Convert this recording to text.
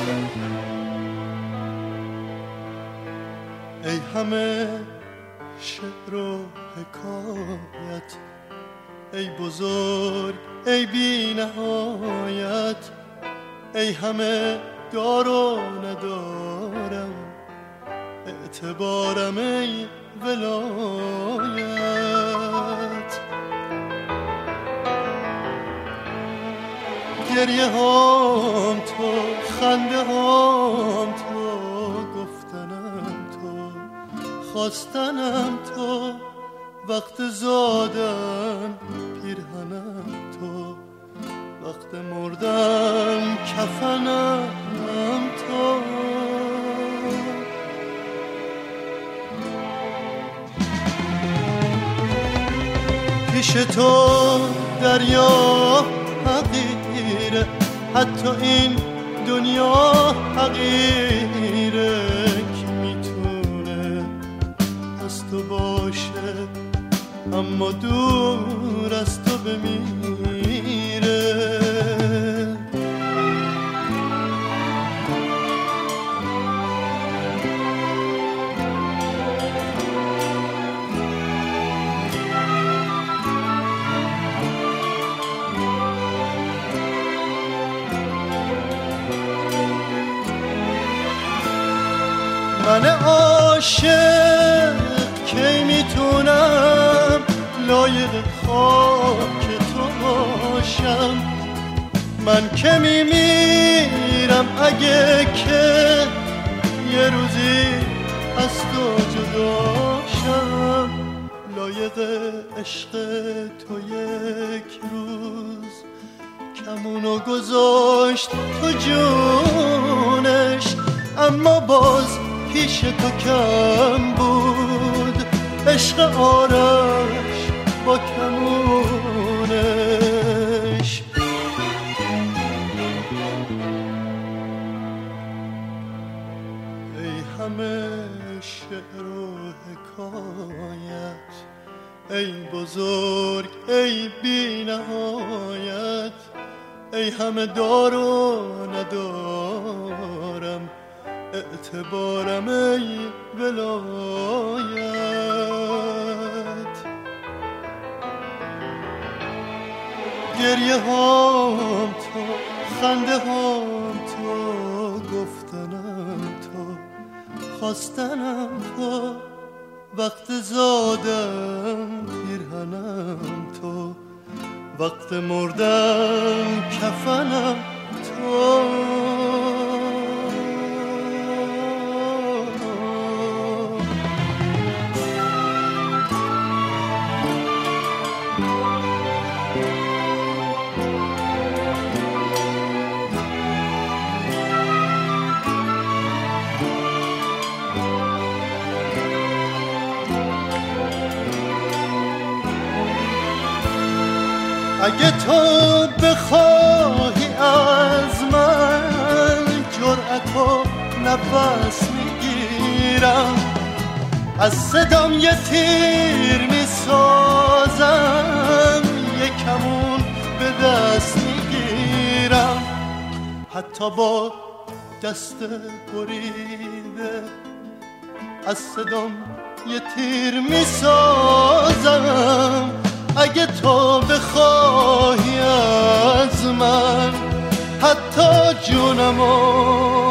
ای همه شعر و حکایت، ای بزرگ ای بی نهایت، ای همه دار و ندارم اعتبارم ای ولایت. گریه هم تو، خنده هم تو، گفتنم تو، خواستنم تو، وقت زادن پیرهنم تو، وقت مردن کفنم تو. پیش تو دریا حقیره، حتی این دنیا حقیره، که میتونه از تو باشه اما دور از تو بمیره. من عاشق کی میتونم لایق خاک تو باشم؟ من که میمیرم اگه که یه روزی از تو جداشم. لایق عشق تو یک روز کمونو گذاشت تو جونش، اما باز پیش تو کم بود عشق آرش با کمونش. ای همه شعر و حکایت، ای بزرگ ای بی نهایت، ای همه دار و ندارم اعتبارم ای ولایت. گریه هم تو، خنده هم تو، گفتنم تو، خواستنم تو، وقت زادم پیرهنم تو، وقت مردم کفنم تو. اگه تو بخواهی از من جرأت و نفس میگیرم، از صدام یه تیر میسازم، یه کمون به دست میگیرم، حتی با دست بریده از صدام یه تیر میسازم. اگه تو بخواهی از من حتی جونمو